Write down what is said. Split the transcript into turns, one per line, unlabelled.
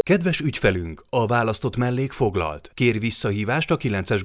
Kedves ügyfelünk, a választott mellék foglalt. Kér visszahívást a 9-es